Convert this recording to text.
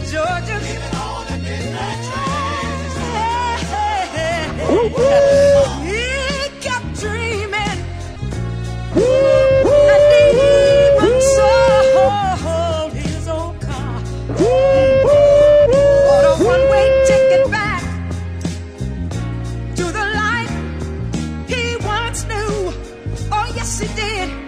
Georgia. Leaving on a midnight train. He kept dreaming that he even sold his old car. Bought a one-way ticket back to the life he once knew. Oh, yes, he did.